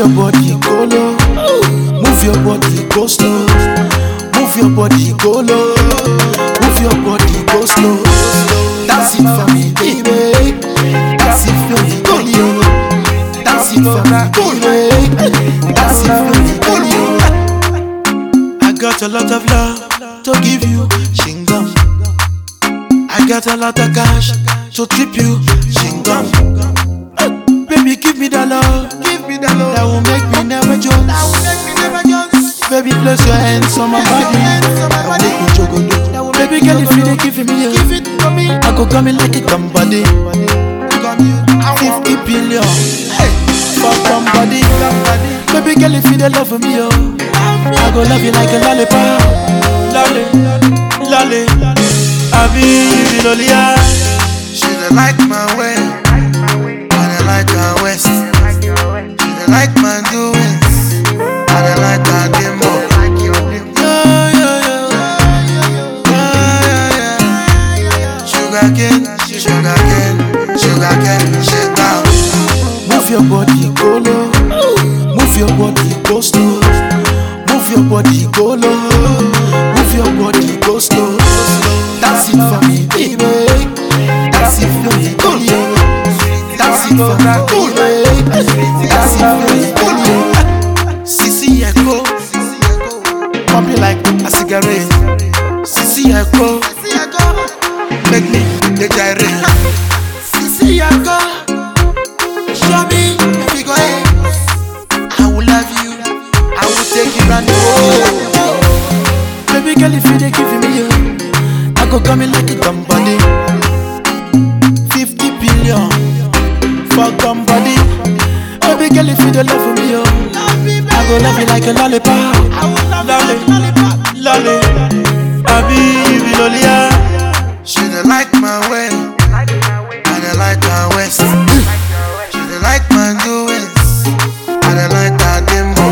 your body, go low. Move your body, go slow. Move your body, go low. Move your body, go slow. Dance it for me, baby. Dance it for me, baby. Dance it for me, baby. Dance it for me, baby. I got a lot of love to give you, Shingam. I got a lot of cash to trip you, Shingam. Baby, give me that love, that will make me never joke. Baby, place your hands on my body, that will make me joke. Baby, girl, if you dey give me, I go come in like a company. 50 billion for somebody. Baby, girl, if you dey love me, I go love you like a lollipop. Lolly, lolly, I be Lolia. She don't like my way, I don't like her waist. She don't like my doings, I don't like her demo. Sugar cane, sugar cane, sugar cane, shake down. Move your body, go low. Move your body, go slow. Move your body, go low. Move your body, go slow. Dance it for me, baby. Dance it for me, baby. Dance it for me, baby. Dance it for me, baby. Sissy Echo, pump it like a cigarette. Sissy Echo, make me the gyrate. Sissy Echo, show me if you go ahead. I will love you, I will take you round the world. Baby girl, if you dey give me, I go come in like a company. 50 billion for somebody. Baby girl, if you dey love me, I go love you like a lollipop. Lolly, lolly, I be Lolia. She don't like my way, I don't like her waist. She don't like my doings, I don't like her demo.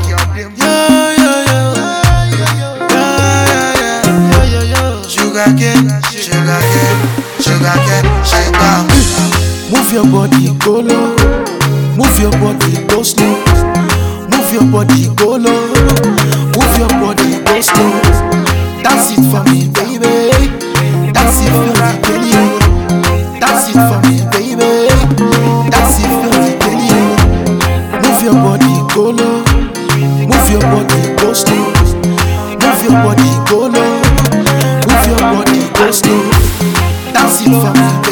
Sugar cane, sugar cane, sugar cane, shake down. Move your body, go low. Move your body, go slow. Move your body, go low. Move your body, go slow. Dance it for me, baby. Dance it for me, baby. Dance it for me, baby. Dance it for me, baby. Move your body, go low. Move your body, go slow. Move your body, go low. Move your body, go slow. Dance it for me, baby.